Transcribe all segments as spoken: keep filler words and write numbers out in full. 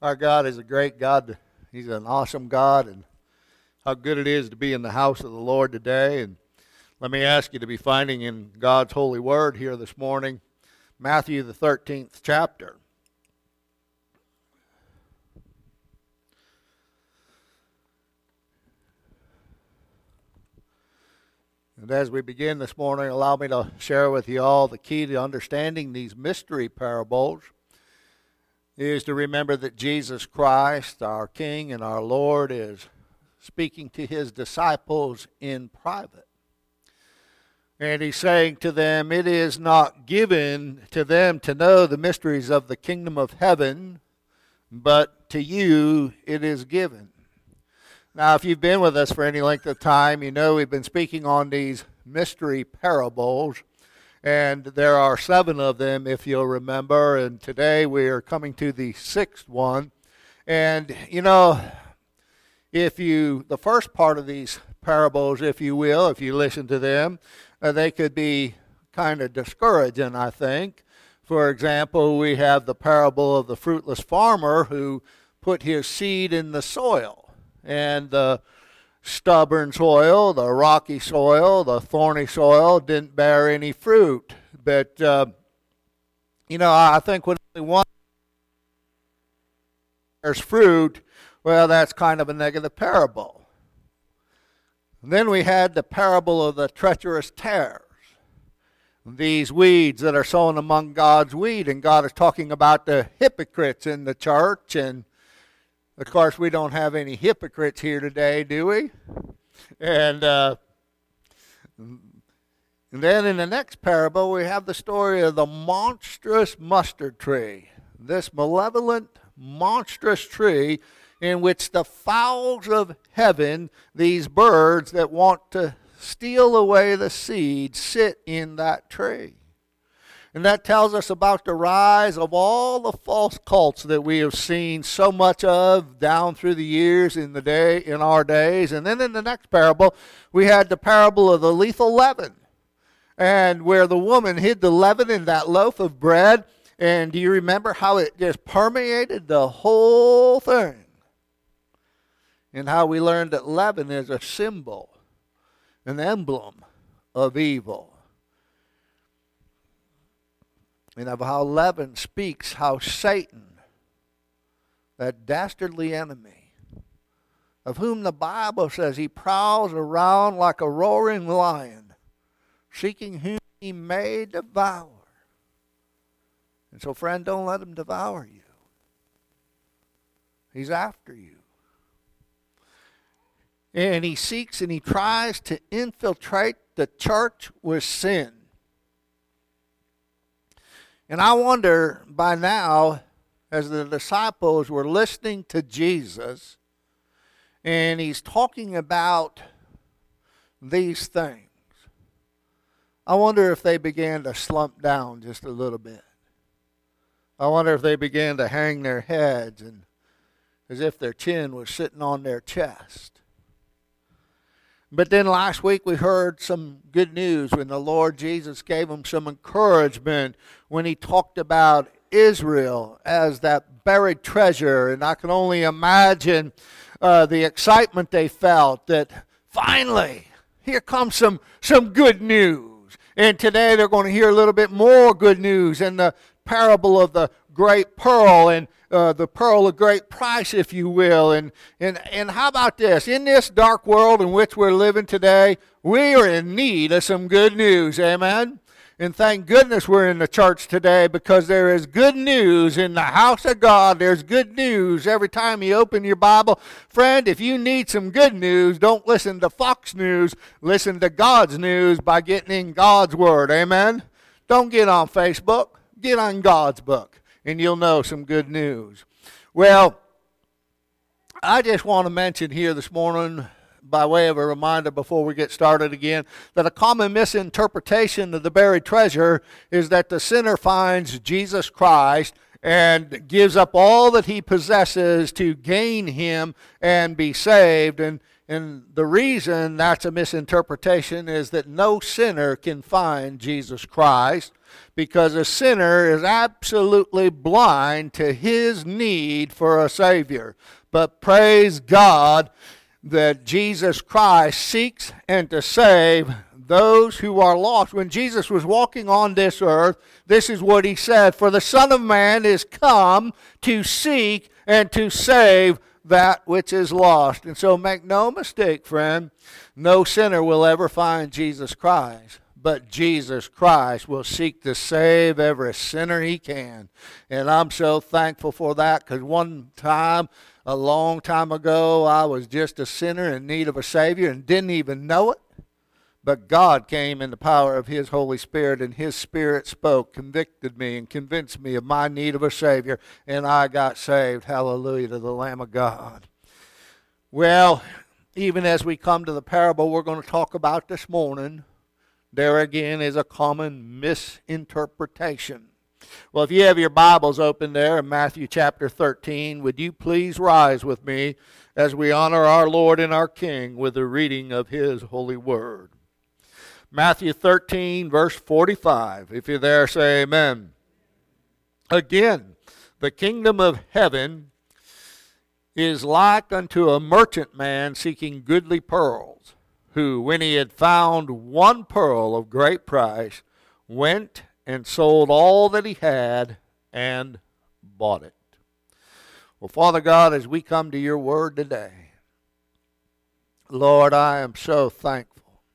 Our God is a great God. He's an awesome God, and how good it is to be in the house of the Lord today. And let me ask you to be finding in God's holy word here this morning, Matthew the thirteenth chapter. And as we begin this morning, allow me to share with you all the key to understanding these mystery parables is to remember that Jesus Christ, our King and our Lord, is speaking to his disciples in private. And he's saying to them, it is not given to them to know the mysteries of the kingdom of heaven, but to you it is given. Now, if you've been with us for any length of time, you know we've been speaking on these mystery parables. And there are seven of them, if you'll remember. And today we are coming to the sixth one. And, you know, if you, the first part of these parables, if you will, if you listen to them, uh, they could be kind of discouraging, I think. For example, we have the parable of the fruitless farmer who put his seed in the soil. And the stubborn soil, the rocky soil, the thorny soil didn't bear any fruit. But, uh, you know, I think when only one bears fruit, well, that's kind of a negative parable. And then we had the parable of the treacherous tares. These weeds that are sown among God's wheat, and God is talking about the hypocrites in the church. And of course, we don't have any hypocrites here today, do we? And, uh, and then in the next parable, we have the story of the monstrous mustard tree. This malevolent, monstrous tree in which the fowls of heaven, these birds that want to steal away the seed, sit in that tree. And that tells us about the rise of all the false cults that we have seen so much of down through the years in the day in our days. And then in the next parable, we had the parable of the lethal leaven, and where the woman hid the leaven in that loaf of bread. And do you remember how it just permeated the whole thing? And how we learned that leaven is a symbol, an emblem of evil. And of how leaven speaks how Satan, that dastardly enemy, of whom the Bible says he prowls around like a roaring lion, seeking whom he may devour. And so, friend, don't let him devour you. He's after you. And he seeks and he tries to infiltrate the church with sin. And I wonder by now, as the disciples were listening to Jesus, and he's talking about these things, I wonder if they began to slump down just a little bit. I wonder if they began to hang their heads and as if their chin was sitting on their chest. But then last week we heard some good news when the Lord Jesus gave them some encouragement when he talked about Israel as that buried treasure. And I can only imagine uh, the excitement they felt that finally, here comes some, some good news. And today they're going to hear a little bit more good news in the parable of the great pearl and Uh, the pearl of great price, if you will. And, and, and how about this? In this dark world in which we're living today, we are in need of some good news. Amen? And thank goodness we're in the church today, because there is good news in the house of God. There's good news every time you open your Bible. Friend, if you need some good news, don't listen to Fox News. Listen to God's news by getting in God's Word. Amen? Don't get on Facebook. Get on God's book, and you'll know some good news. Well, I just want to mention here this morning, by way of a reminder before we get started again, that a common misinterpretation of the buried treasure is that the sinner finds Jesus Christ and gives up all that he possesses to gain him and be saved. And And the reason that's a misinterpretation is that no sinner can find Jesus Christ, because a sinner is absolutely blind to his need for a Savior. But praise God that Jesus Christ seeks and to save those who are lost. When Jesus was walking on this earth, this is what he said: "For the Son of Man is come to seek and to save that which is lost." And so make no mistake, friend, no sinner will ever find Jesus Christ, but Jesus Christ will seek to save every sinner he can. And I'm so thankful for that, because one time, a long time ago, I was just a sinner in need of a Savior and didn't even know it. But God came in the power of his Holy Spirit, and his Spirit spoke, convicted me, and convinced me of my need of a Savior, and I got saved. Hallelujah to the Lamb of God. Well, even as we come to the parable we're going to talk about this morning, there again is a common misinterpretation. Well, if you have your Bibles open there in Matthew chapter thirteen, would you please rise with me as we honor our Lord and our King with the reading of his holy word. Matthew thirteen, verse forty-five. If you're there, say amen. "Again, the kingdom of heaven is like unto a merchant man seeking goodly pearls, who, when he had found one pearl of great price, went and sold all that he had and bought it." Well, Father God, as we come to your word today, Lord, I am so thankful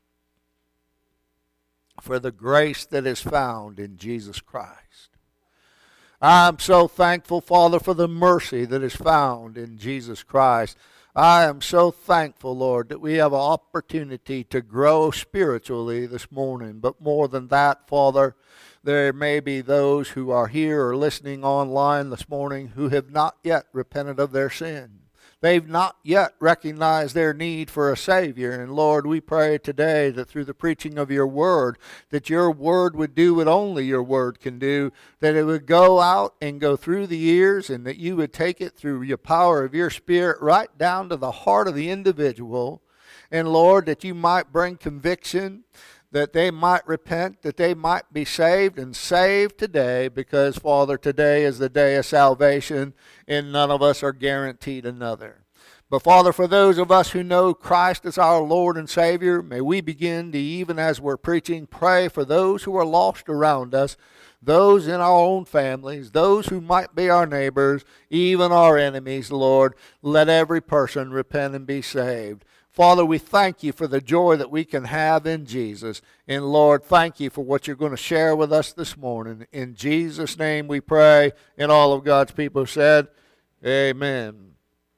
for the grace that is found in Jesus Christ. I'm so thankful, Father, for the mercy that is found in Jesus Christ. I am so thankful, Lord, that we have an opportunity to grow spiritually this morning. But more than that, Father, there may be those who are here or listening online this morning who have not yet repented of their sin. They've not yet recognized their need for a Savior. And Lord, we pray today that through the preaching of your word, that your word would do what only your word can do, that it would go out and go through the ears, and that you would take it through your power of your Spirit right down to the heart of the individual. And Lord, that you might bring conviction, that they might repent, that they might be saved and saved today, because, Father, today is the day of salvation, and none of us are guaranteed another. But, Father, for those of us who know Christ as our Lord and Savior, may we begin to, even as we're preaching, pray for those who are lost around us, those in our own families, those who might be our neighbors, even our enemies, Lord. Let every person repent and be saved. Father, we thank you for the joy that we can have in Jesus. And Lord, thank you for what you're going to share with us this morning. In Jesus' name we pray. And all of God's people said, amen.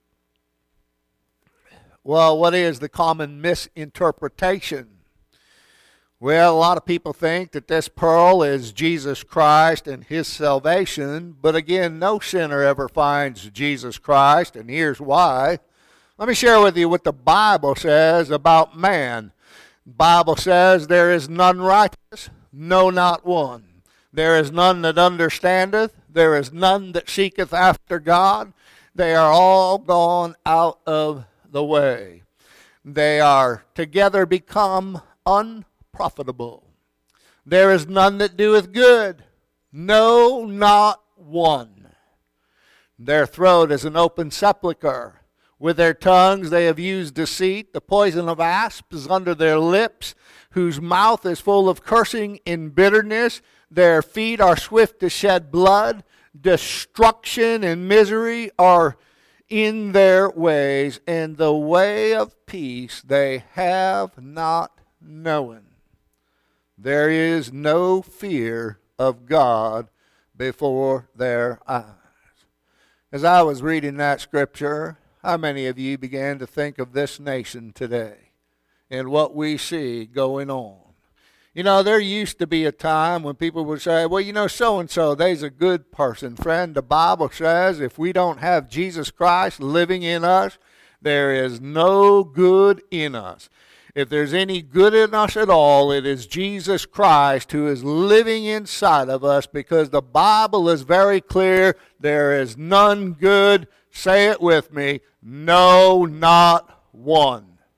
Well, what is the common misinterpretation? Well, a lot of people think that this pearl is Jesus Christ and his salvation. But again, no sinner ever finds Jesus Christ, and here's why. Let me share with you what the Bible says about man. The Bible says, "There is none righteous, no, not one. There is none that understandeth, there is none that seeketh after God. They are all gone out of the way. They are together become unprofitable. There is none that doeth good, no, not one. Their throat is an open sepulchre. With their tongues they have used deceit. The poison of asps is under their lips, whose mouth is full of cursing and bitterness. Their feet are swift to shed blood. Destruction and misery are in their ways, and the way of peace they have not known. There is no fear of God before their eyes." As I was reading that scripture, how many of you began to think of this nation today and what we see going on? You know, there used to be a time when people would say, well, you know, so-and-so, they's a good person. Friend, the Bible says if we don't have Jesus Christ living in us, there is no good in us. If there's any good in us at all, it is Jesus Christ who is living inside of us, because the Bible is very clear. There is none good. Say it with me. No, not one.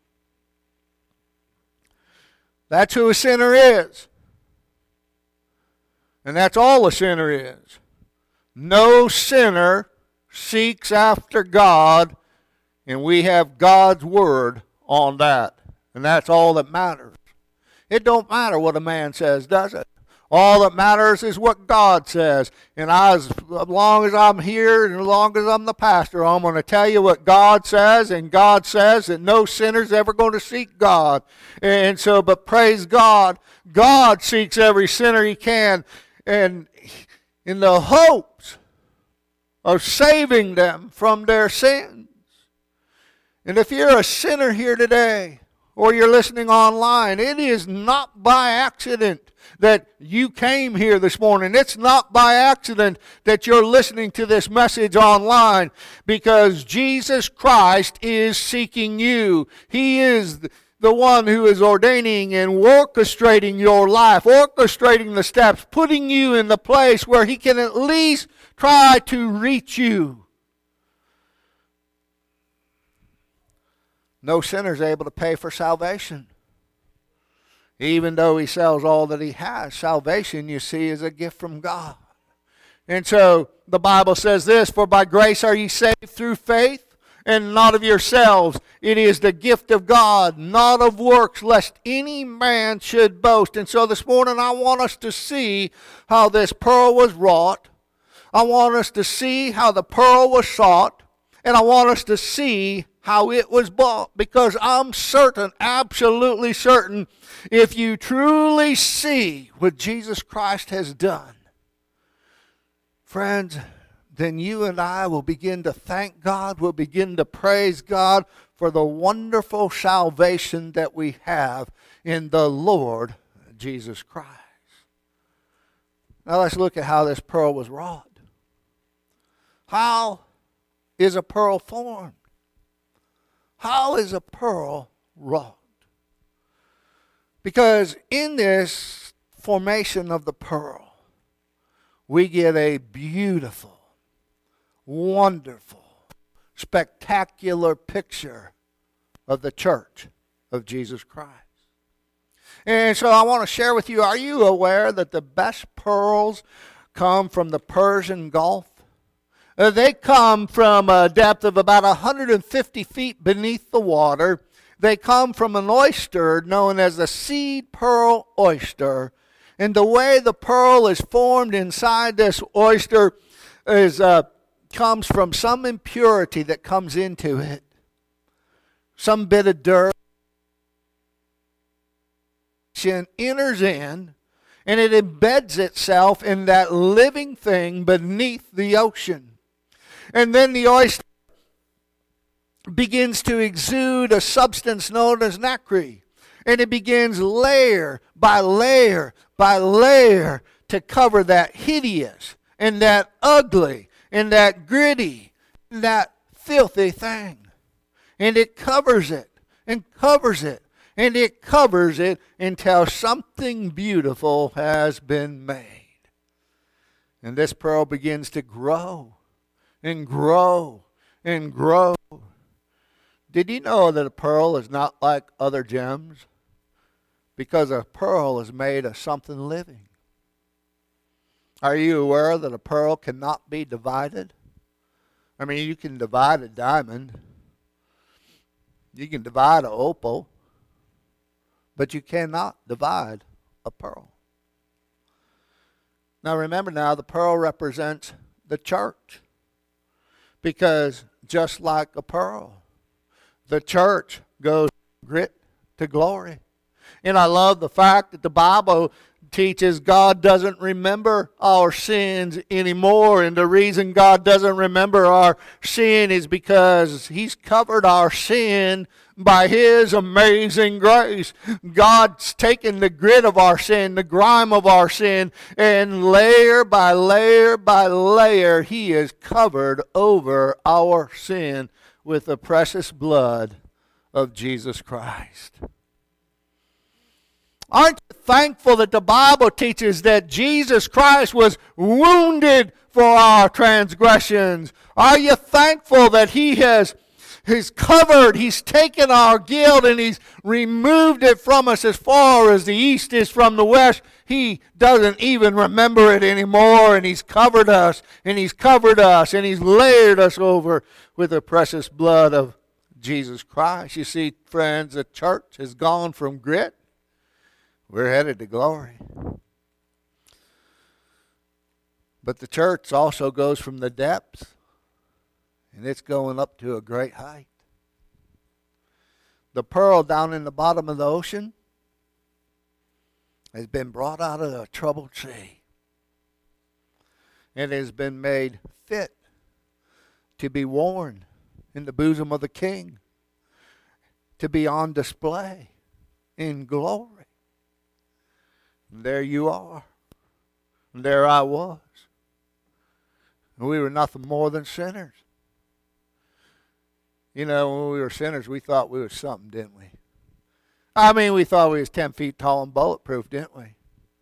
That's who a sinner is. And that's all a sinner is. No sinner seeks after God, and we have God's word on that. And that's all that matters. It don't matter what a man says, does it? All that matters is what God says. And I, as long as I'm here and as long as I'm the pastor, I'm going to tell you what God says. And God says that no sinner's ever going to seek God. And so, but praise God, God seeks every sinner he can. And in the hopes of saving them from their sins. And if you're a sinner here today, or you're listening online, it is not by accident that you came here this morning. It's not by accident that you're listening to this message online, because Jesus Christ is seeking you. He is the one who is ordaining and orchestrating your life, orchestrating the steps, putting you in the place where he can at least try to reach you. No sinner is able to pay for salvation. Even though he sells all that he has, salvation, you see, is a gift from God. And so the Bible says this, for by grace are ye saved through faith, and not of yourselves. It is the gift of God, not of works, lest any man should boast. And so this morning I want us to see how this pearl was wrought. I want us to see how the pearl was sought. And I want us to see how it was bought, because I'm certain, absolutely certain, if you truly see what Jesus Christ has done, friends, then you and I will begin to thank God, we'll begin to praise God for the wonderful salvation that we have in the Lord Jesus Christ. Now let's look at how this pearl was wrought. How is a pearl formed? How is a pearl wrought? Because in this formation of the pearl, we get a beautiful, wonderful, spectacular picture of the church of Jesus Christ. And so I want to share with you, are you aware that the best pearls come from the Persian Gulf? Uh, they come from a depth of about one hundred fifty feet beneath the water. They come from an oyster known as the seed pearl oyster. And the way the pearl is formed inside this oyster is uh, comes from some impurity that comes into it. Some bit of dirt enters in, and it embeds itself in that living thing beneath the ocean. And then the oyster begins to exude a substance known as nacre. And it begins layer by layer by layer to cover that hideous and that ugly and that gritty and that filthy thing. And it covers it and covers it and it covers it until something beautiful has been made. And this pearl begins to grow and grow and grow. Did you know that a pearl is not like other gems? Because a pearl is made of something living. Are you aware that a pearl cannot be divided? I mean, you can divide a diamond. You can divide an opal. But you cannot divide a pearl. Now remember now, the pearl represents the church. Because just like a pearl, the church goes from grit to glory. And I love the fact that the Bible teaches God doesn't remember our sins anymore. And the reason God doesn't remember our sin is because He's covered our sin by His amazing grace. God's taken the grit of our sin, the grime of our sin, and layer by layer by layer, He has covered over our sin with the precious blood of Jesus Christ. Aren't you thankful that the Bible teaches that Jesus Christ was wounded for our transgressions? Are you thankful that He has He's covered, He's taken our guilt, and He's removed it from us as far as the east is from the west. He doesn't even remember it anymore, and He's covered us, and He's covered us, and He's layered us over with the precious blood of Jesus Christ. You see, friends, the church has gone from grit. We're headed to glory. But the church also goes from the depths, and it's going up to a great height. The pearl down in the bottom of the ocean has been brought out of a troubled sea. It has been made fit to be worn in the bosom of the King, to be on display in glory. And there you are. And there I was. And we were nothing more than sinners. You know, when we were sinners, we thought we were something, didn't we? I mean, we thought we was ten feet tall and bulletproof, didn't we?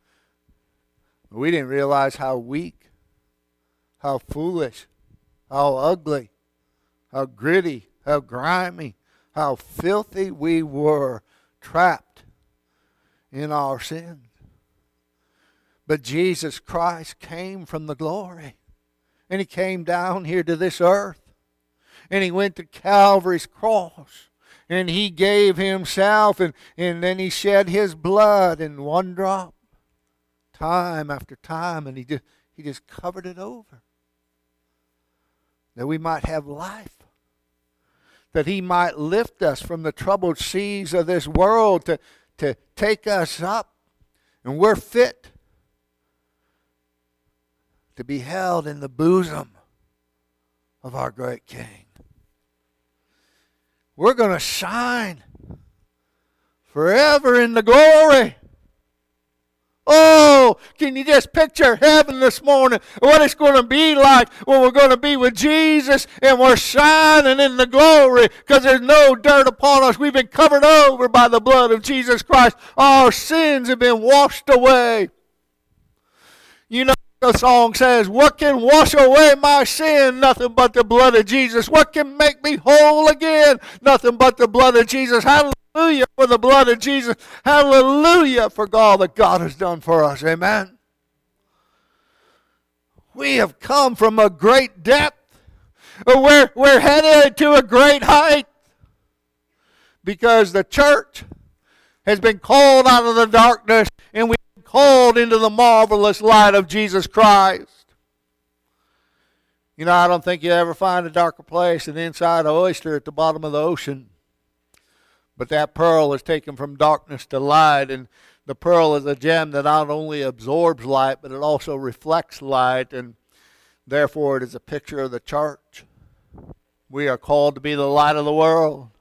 We didn't realize how weak, how foolish, how ugly, how gritty, how grimy, how filthy we were, trapped in our sins. But Jesus Christ came from the glory, and He came down here to this earth, and He went to Calvary's cross, and He gave Himself, and, and then He shed His blood in one drop, time after time, and He just, he just covered it over, that we might have life, that He might lift us from the troubled seas of this world to, to take us up, and we're fit to be held in the bosom of our great King. We're going to shine forever in the glory. Oh, can you just picture heaven this morning? What it's going to be like when we're going to be with Jesus and we're shining in the glory because there's no dirt upon us. We've been covered over by the blood of Jesus Christ. Our sins have been washed away. You know, the song says, what can wash away my sin? Nothing but the blood of Jesus. What can make me whole again? Nothing but the blood of Jesus. Hallelujah for the blood of Jesus. Hallelujah for all that God has done for us. Amen. We have come from a great depth. We're, we're headed to a great height because the church has been called out of the darkness, and we called into the marvelous light of Jesus Christ. You know, I don't think you ever find a darker place than inside an oyster at the bottom of the ocean. But that pearl is taken from darkness to light, and the pearl is a gem that not only absorbs light, but it also reflects light, and therefore it is a picture of the church. We are called to be the light of the world.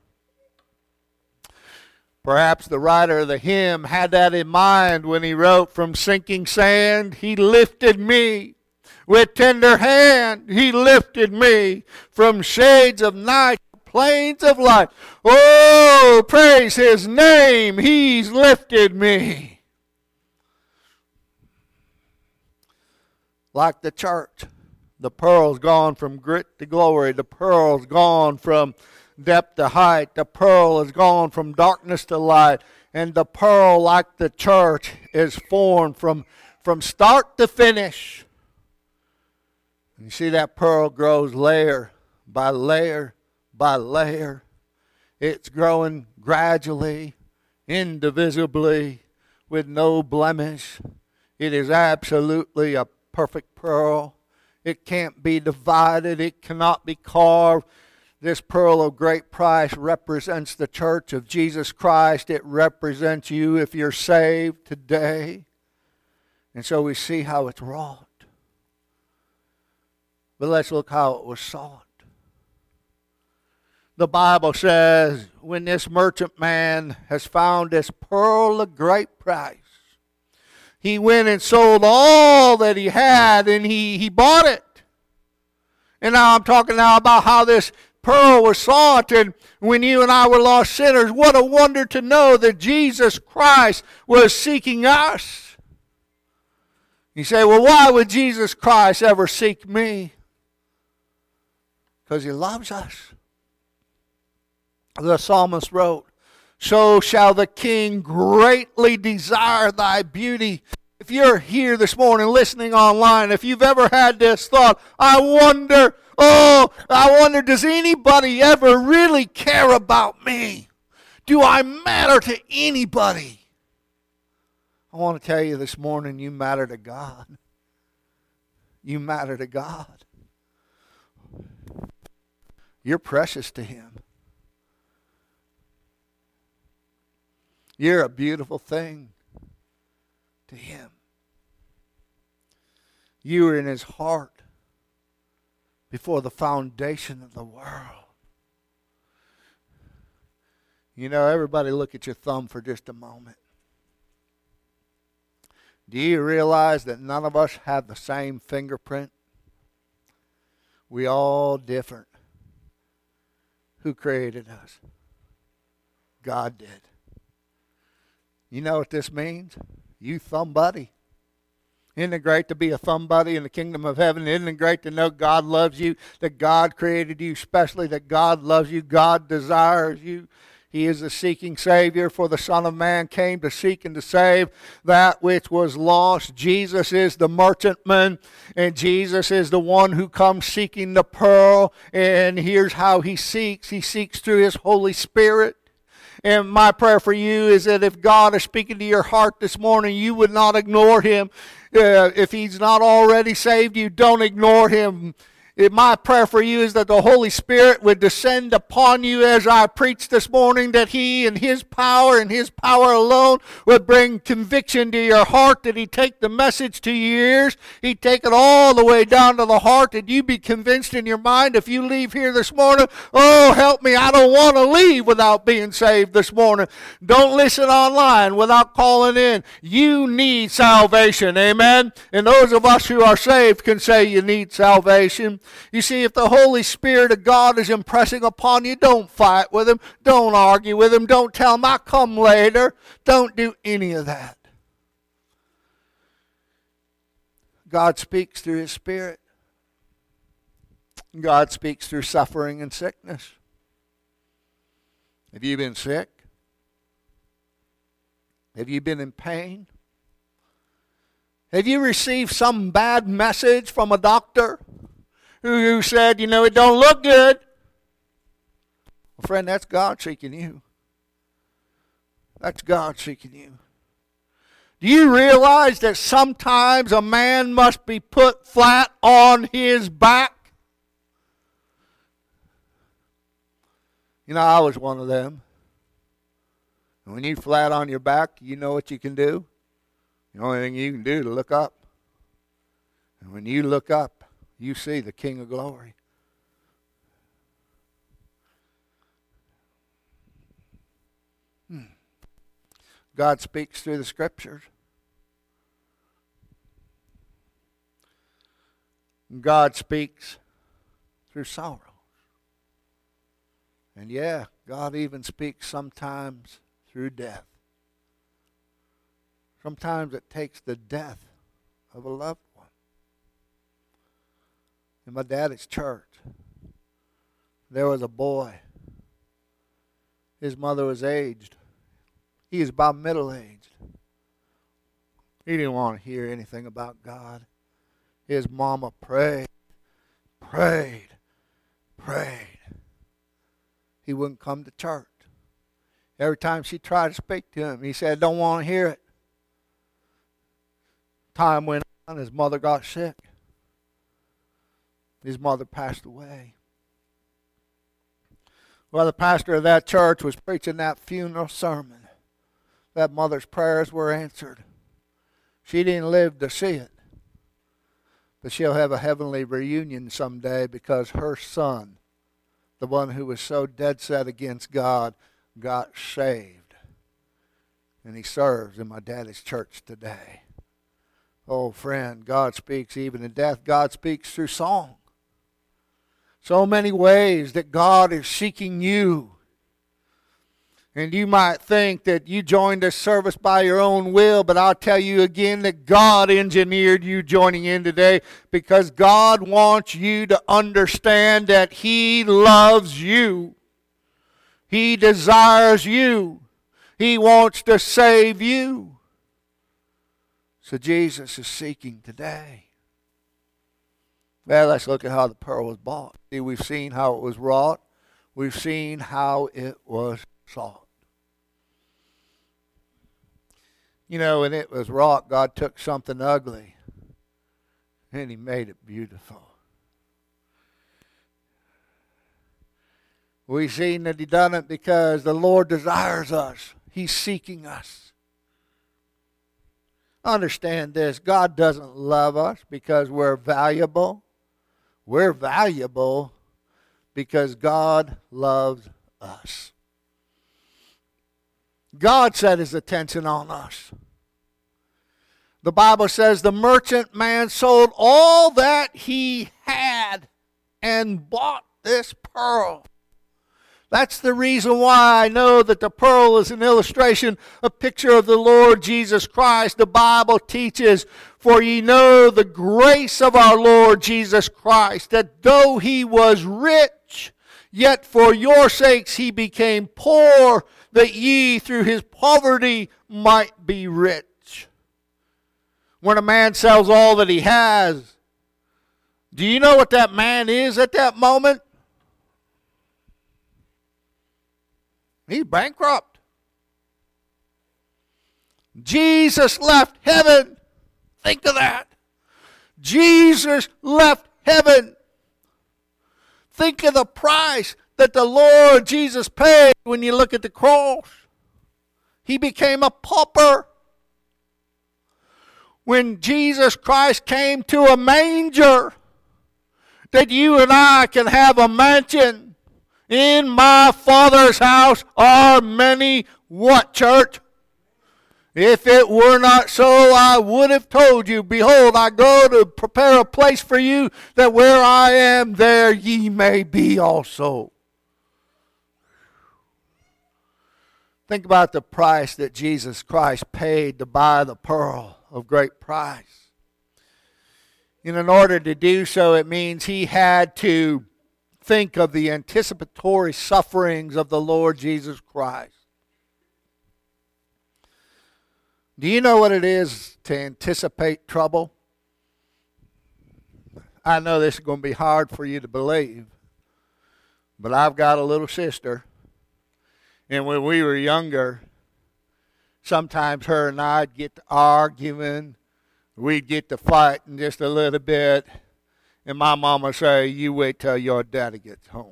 Perhaps the writer of the hymn had that in mind when he wrote, from sinking sand He lifted me. With tender hand He lifted me. From shades of night to plains of light. Oh, praise His name. He's lifted me. Like the church, the pearl's gone from grit to glory. The pearl's gone from depth to height. The pearl has gone from darkness to light. And the pearl, like the church, is formed from, from start to finish. And you see that pearl grows layer by layer by layer. It's growing gradually, indivisibly, with no blemish. It is absolutely a perfect pearl. It can't be divided. It cannot be carved. This pearl of great price represents the church of Jesus Christ. It represents you if you're saved today. And so we see how it's wrought. But let's look how it was sought. The Bible says, when this merchant man has found this pearl of great price, he went and sold all that he had, and he, he bought it. And now I'm talking now about how this pearl was sought, and when you and I were lost sinners, what a wonder to know that Jesus Christ was seeking us. You say, well, why would Jesus Christ ever seek me? Because He loves us. the psalmist wrote, so shall the king greatly desire thy beauty. If you're here this morning listening online, if you've ever had this thought, I wonder, oh, I wonder, does anybody ever really care about me? Do I matter to anybody? I want to tell you this morning, you matter to God. You matter to God. You're precious to Him. You're a beautiful thing to Him. You were in His heart before the foundation of the world. You know, everybody look at your thumb for just a moment. Do you realize that none of us have the same fingerprint? We all different. Who created us? God did. You know what this means? You thumb buddy. Isn't it great to be a thumb buddy in the kingdom of heaven? Isn't it great to know God loves you, that God created you specially, that God loves you, God desires you? He is the seeking Savior, for the Son of Man came to seek and to save that which was lost. Jesus is the merchantman, and Jesus is the one who comes seeking the pearl. And here's how He seeks. He seeks through His Holy Spirit. And my prayer for you is that if God is speaking to your heart this morning, you would not ignore Him. Uh, if He's not already saved you, don't ignore Him. My prayer for you is that the Holy Spirit would descend upon you as I preach this morning, that He and His power and His power alone would bring conviction to your heart, that He'd take the message to your ears, He'd take it all the way down to the heart, that you be convinced in your mind if you leave here this morning, oh, help me, I don't want to leave without being saved this morning. Don't listen online without calling in. You need salvation, amen? And those of us who are saved can say you need salvation. You see, if the Holy Spirit of God is impressing upon you, don't fight with Him. Don't argue with Him. Don't tell Him, I'll come later. Don't do any of that. God speaks through His Spirit. God speaks through suffering and sickness. Have you been sick? Have you been in pain? Have you received some bad message from a doctor who said, you know, it don't look good? Well, friend, that's God seeking you. That's God seeking you. Do you realize that sometimes a man must be put flat on his back? You know, I was one of them. And when you're flat on your back, you know what you can do? The only thing you can do is look up. And when you look up, you see the King of Glory. Hmm. God speaks through the Scriptures. God speaks through sorrow. And yeah, God even speaks sometimes through death. Sometimes it takes the death of a loved one. In my daddy's church, there was a boy. His mother was aged. He was about middle-aged. He didn't want to hear anything about God. His mama prayed, prayed, prayed. He wouldn't come to church. Every time she tried to speak to him, he said, I don't want to hear it. Time went on, his mother got sick. His mother passed away. Well, the pastor of that church was preaching that funeral sermon. That mother's prayers were answered. She didn't live to see it. But she'll have a heavenly reunion someday because her son, the one who was so dead set against God, got saved. And he serves in my daddy's church today. Oh, friend, God speaks even in death. God speaks through song. So many ways that God is seeking you. And you might think that you joined this service by your own will, but I'll tell you again that God engineered you joining in today because God wants you to understand that He loves you. He desires you. He wants to save you. So Jesus is seeking today. Well, let's look at how the pearl was bought. See, we've seen how it was wrought. We've seen how it was sought. You know, when it was wrought, God took something ugly and He made it beautiful. We've seen that He done it because the Lord desires us. He's seeking us. Understand this. God doesn't love us because we're valuable. We're valuable because God loves us. God set His attention on us. The Bible says the merchant man sold all that he had and bought this pearl. That's the reason why I know that the pearl is an illustration, a picture of the Lord Jesus Christ. The Bible teaches, for ye know the grace of our Lord Jesus Christ, that though He was rich, yet for your sakes He became poor, that ye through His poverty might be rich. When a man sells all that he has, do you know what that man is at that moment? He's bankrupt. Jesus left heaven. Think of that. Jesus left heaven. Think of the price that the Lord Jesus paid when you look at the cross. He became a pauper. When Jesus Christ came to a manger, that you and I can have a mansion. In my Father's house are many what, church? If it were not so, I would have told you, behold, I go to prepare a place for you, that where I am, there ye may be also. Think about the price that Jesus Christ paid to buy the pearl of great price. And in order to do so, it means He had to think of the anticipatory sufferings of the Lord Jesus Christ. Do you know what it is to anticipate trouble? I know this is going to be hard for you to believe, but I've got a little sister, and when we were younger, sometimes her and I'd get to arguing, we'd get to fighting just a little bit. And my mama say, you wait till your daddy gets home.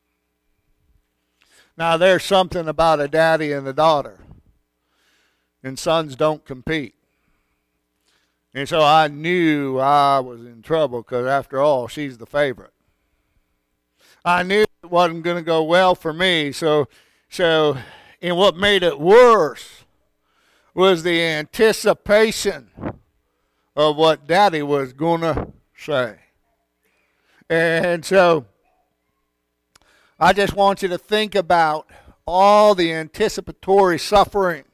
Now, there's something about a daddy and a daughter. And sons don't compete. And so I knew I was in trouble because, after all, she's the favorite. I knew it wasn't going to go well for me. So, so, and what made it worse was the anticipation of what daddy was going to say. And so I just want you to think about all the anticipatory sufferings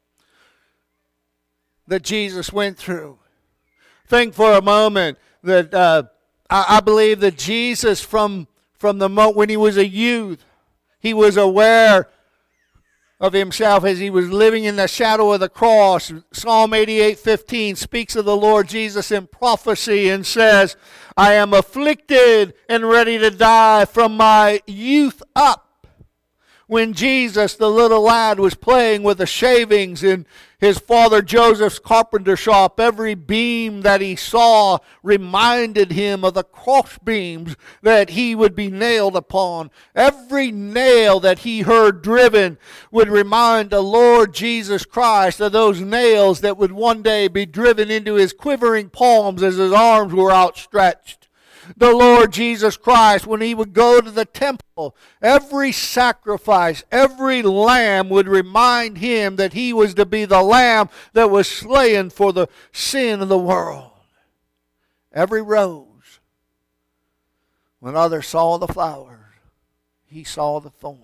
that Jesus went through. Think for a moment that uh, I, I believe that Jesus, from, from the moment when He was a youth, He was aware of Himself as He was living in the shadow of the cross. Psalm eighty-eight fifteen speaks of the Lord Jesus in prophecy and says, I am afflicted and ready to die from my youth up. When Jesus, the little lad, was playing with the shavings in his father Joseph's carpenter shop, every beam that he saw reminded him of the cross beams that he would be nailed upon. Every nail that he heard driven would remind the Lord Jesus Christ of those nails that would one day be driven into his quivering palms as his arms were outstretched. The Lord Jesus Christ, when He would go to the temple, every sacrifice, every lamb would remind Him that He was to be the lamb that was slain for the sin of the world. Every rose, when others saw the flowers, He saw the thorns.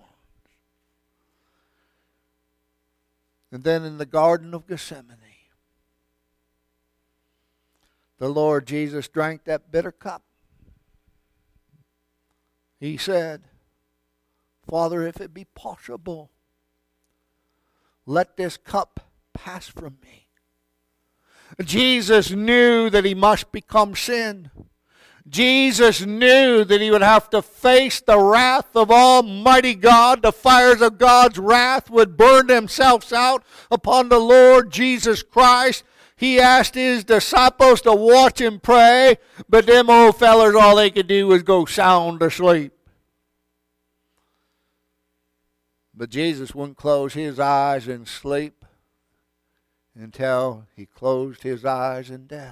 And then in the Garden of Gethsemane, the Lord Jesus drank that bitter cup. He said, Father, if it be possible, let this cup pass from me. Jesus knew that he must become sin. Jesus knew that he would have to face the wrath of Almighty God. The fires of God's wrath would burn themselves out upon the Lord Jesus Christ. He asked his disciples to watch and pray, but them old fellers, all they could do was go sound asleep. But Jesus wouldn't close his eyes in sleep until he closed his eyes in death.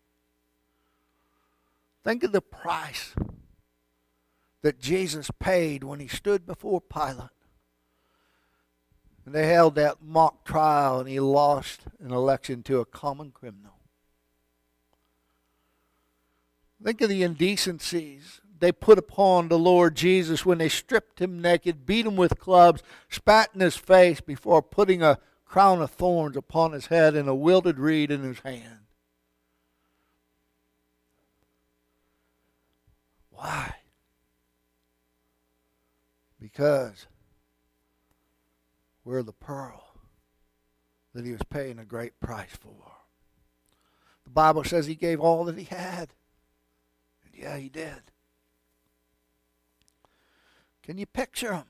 Think of the price that Jesus paid when he stood before Pilate. And they held that mock trial and he lost an election to a common criminal. Think of the indecencies they put upon the Lord Jesus when they stripped him naked, beat him with clubs, spat in his face before putting a crown of thorns upon his head and a wilted reed in his hand. Why? Because we're the pearl that he was paying a great price for. The Bible says he gave all that he had. And yeah, he did. Can you picture him?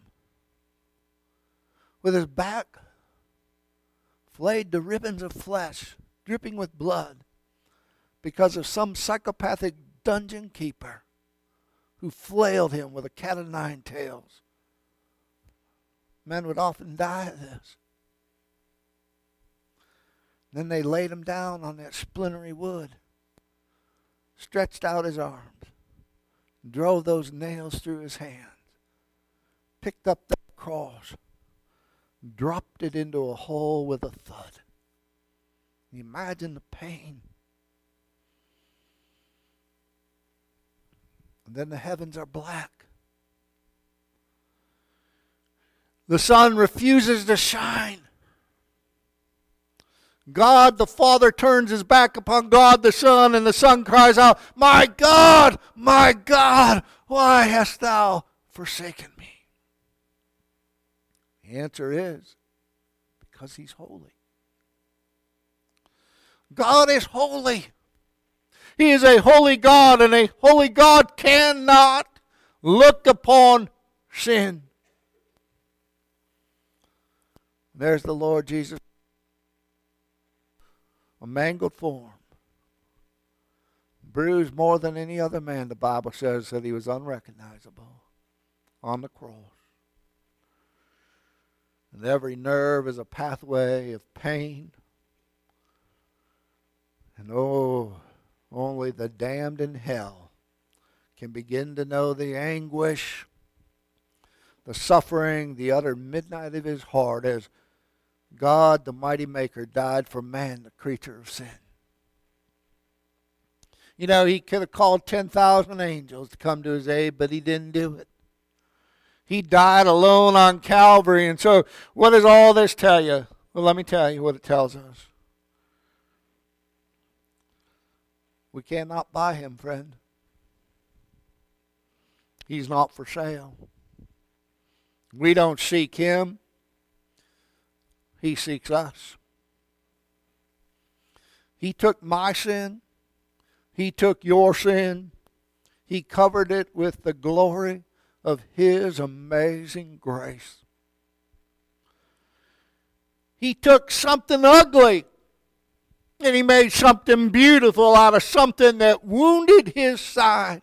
With his back flayed to ribbons of flesh, dripping with blood, because of some psychopathic dungeon keeper who flailed him with a cat o' nine tails. Men would often die of this. Then they laid him down on that splintery wood, stretched out his arms, drove those nails through his hands, picked up that cross, dropped it into a hole with a thud. Can you imagine the pain? And then the heavens are black. The sun refuses to shine. God the Father turns his back upon God the Son, and the Son cries out, "My God, my God, why hast thou forsaken me?" The answer is, because he's holy. God is holy. He is a holy God, and a holy God cannot look upon sin. There's the Lord Jesus, a mangled form, bruised more than any other man. The Bible says that he was unrecognizable on the cross. And every nerve is a pathway of pain. And oh, only the damned in hell can begin to know the anguish, the suffering, the utter midnight of his heart as God, the mighty maker, died for man, the creature of sin. You know, he could have called ten thousand angels to come to his aid, but he didn't do it. He died alone on Calvary. And so what does all this tell you? Well, let me tell you what it tells us. We cannot buy him, friend. He's not for sale. We don't seek him. He seeks us. He took my sin. He took your sin. He covered it with the glory of his amazing grace. He took something ugly and he made something beautiful out of something that wounded his side.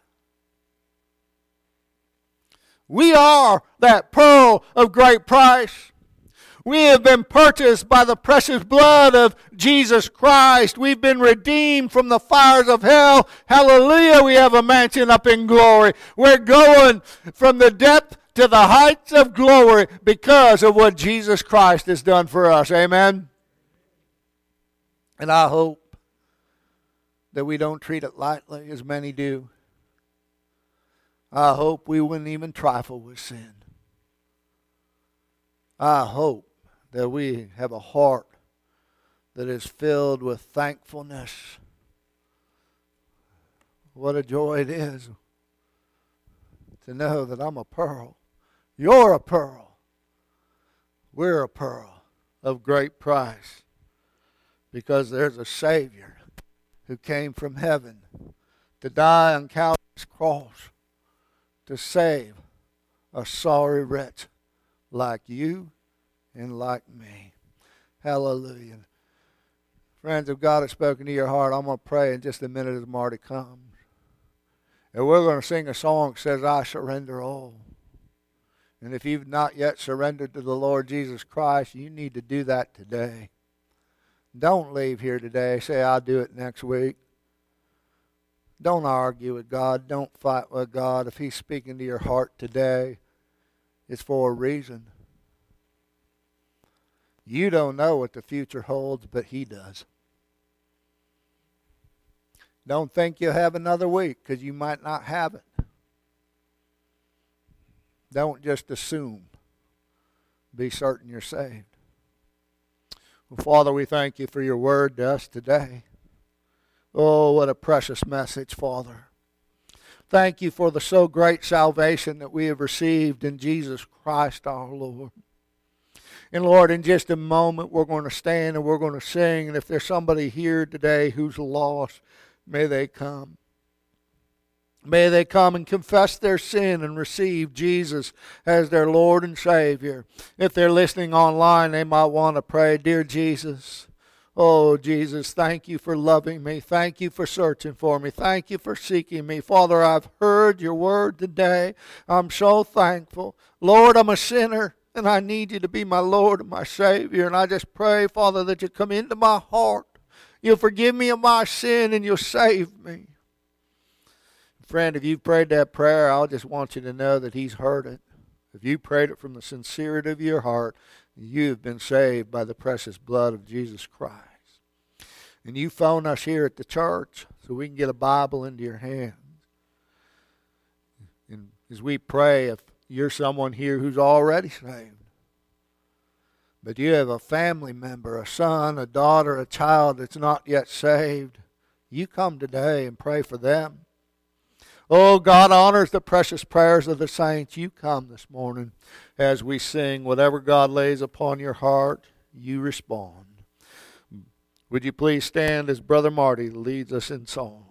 We are that pearl of great price. We have been purchased by the precious blood of Jesus Christ. We've been redeemed from the fires of hell. Hallelujah, we have a mansion up in glory. We're going from the depth to the heights of glory because of what Jesus Christ has done for us. Amen? And I hope that we don't treat it lightly as many do. I hope we wouldn't even trifle with sin. I hope that we have a heart that is filled with thankfulness. What a joy it is to know that I'm a pearl You're a pearl. We're a pearl of great price because there's a Savior who came from heaven to die on Calvary's cross to save a sorry wretch like you and like me. Hallelujah. Friends, if God has spoken to your heart, I'm going to pray in just a minute as Marty comes. And we're going to sing a song that says, I surrender all. And if you've not yet surrendered to the Lord Jesus Christ, you need to do that today. Don't leave here today. Say, I'll do it next week. Don't argue with God. Don't fight with God. If He's speaking to your heart today, it's for a reason. You don't know what the future holds, but He does. Don't think you'll have another week, because you might not have it. Don't just assume. Be certain you're saved. Well, Father, we thank you for your word to us today. Oh, what a precious message, Father. Thank you for the so great salvation that we have received in Jesus Christ our Lord. And Lord, in just a moment, we're going to stand and we're going to sing. And if there's somebody here today who's lost, may they come. May they come and confess their sin and receive Jesus as their Lord and Savior. If they're listening online, they might want to pray, Dear Jesus, oh Jesus, thank you for loving me. Thank you for searching for me. Thank you for seeking me. Father, I've heard your word today. I'm so thankful. Lord, I'm a sinner, and I need you to be my Lord and my Savior. And I just pray, Father, that you come into my heart. You'll forgive me of my sin, and you'll save me. Friend, if you've prayed that prayer, I just want you to know that He's heard it. If you prayed it from the sincerity of your heart, you have been saved by the precious blood of Jesus Christ. And you phone us here at the church so we can get a Bible into your hands. And as we pray, if you're someone here who's already saved, but you have a family member, a son, a daughter, a child that's not yet saved, you come today and pray for them. Oh, God honors the precious prayers of the saints. You come this morning as we sing. Whatever God lays upon your heart, you respond. Would you please stand as Brother Marty leads us in song?